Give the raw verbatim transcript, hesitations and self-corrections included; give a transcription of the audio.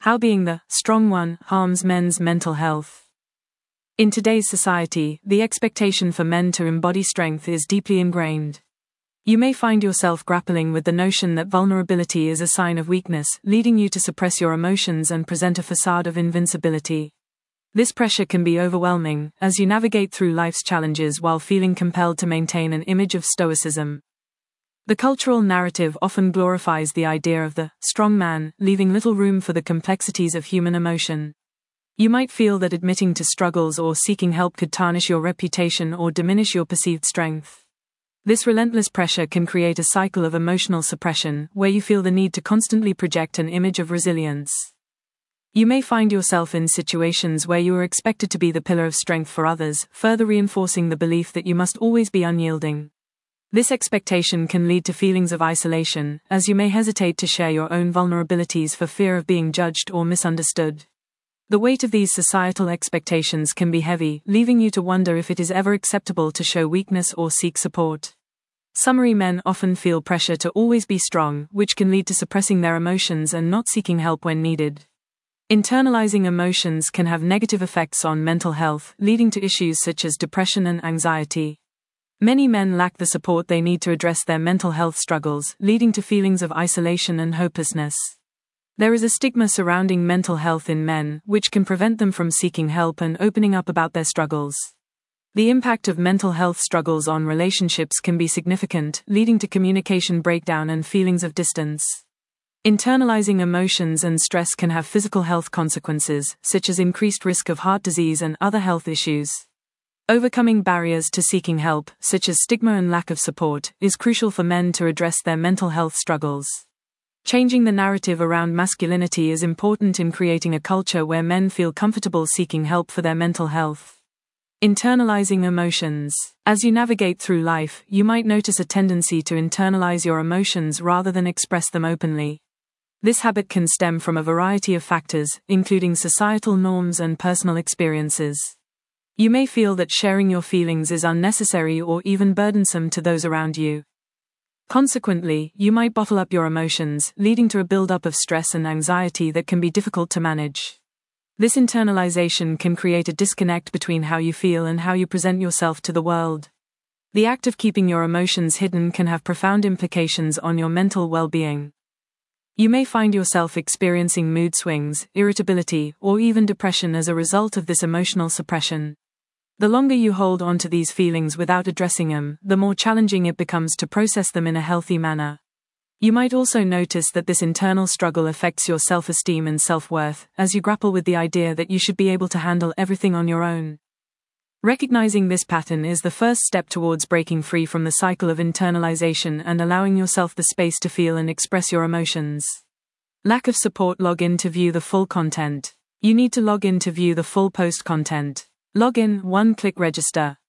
How being the strong one harms men's mental health. In today's society, the expectation for men to embody strength is deeply ingrained. You may find yourself grappling with the notion that vulnerability is a sign of weakness, leading you to suppress your emotions and present a facade of invincibility. This pressure can be overwhelming, as you navigate through life's challenges while feeling compelled to maintain an image of stoicism. The cultural narrative often glorifies the idea of the strong man, leaving little room for the complexities of human emotion. You might feel that admitting to struggles or seeking help could tarnish your reputation or diminish your perceived strength. This relentless pressure can create a cycle of emotional suppression, where you feel the need to constantly project an image of resilience. You may find yourself in situations where you are expected to be the pillar of strength for others, further reinforcing the belief that you must always be unyielding. This expectation can lead to feelings of isolation, as you may hesitate to share your own vulnerabilities for fear of being judged or misunderstood. The weight of these societal expectations can be heavy, leaving you to wonder if it is ever acceptable to show weakness or seek support. Summary: men often feel pressure to always be strong, which can lead to suppressing their emotions and not seeking help when needed. Internalizing emotions can have negative effects on mental health, leading to issues such as depression and anxiety. Many men lack the support they need to address their mental health struggles, leading to feelings of isolation and hopelessness. There is a stigma surrounding mental health in men, which can prevent them from seeking help and opening up about their struggles. The impact of mental health struggles on relationships can be significant, leading to communication breakdown and feelings of distance. Internalizing emotions and stress can have physical health consequences, such as increased risk of heart disease and other health issues. Overcoming barriers to seeking help, such as stigma and lack of support, is crucial for men to address their mental health struggles. Changing the narrative around masculinity is important in creating a culture where men feel comfortable seeking help for their mental health. Internalizing emotions. As you navigate through life, you might notice a tendency to internalize your emotions rather than express them openly. This habit can stem from a variety of factors, including societal norms and personal experiences. You may feel that sharing your feelings is unnecessary or even burdensome to those around you. Consequently, you might bottle up your emotions, leading to a buildup of stress and anxiety that can be difficult to manage. This internalization can create a disconnect between how you feel and how you present yourself to the world. The act of keeping your emotions hidden can have profound implications on your mental well-being. You may find yourself experiencing mood swings, irritability, or even depression as a result of this emotional suppression. The longer you hold on to these feelings without addressing them, the more challenging it becomes to process them in a healthy manner. You might also notice that this internal struggle affects your self-esteem and self-worth, as you grapple with the idea that you should be able to handle everything on your own. Recognizing this pattern is the first step towards breaking free from the cycle of internalization and allowing yourself the space to feel and express your emotions. Lack of support. Log in to view the full content. You need to log in to view the full post content. Log in, one-click register.